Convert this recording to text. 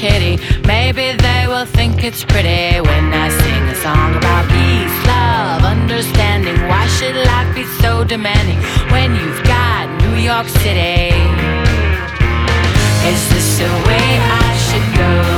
kitty. Maybe they will think it's pretty when I sing a song about peace, love, understanding. Why should life be so demanding when you've got New York City? Is this the way I should go?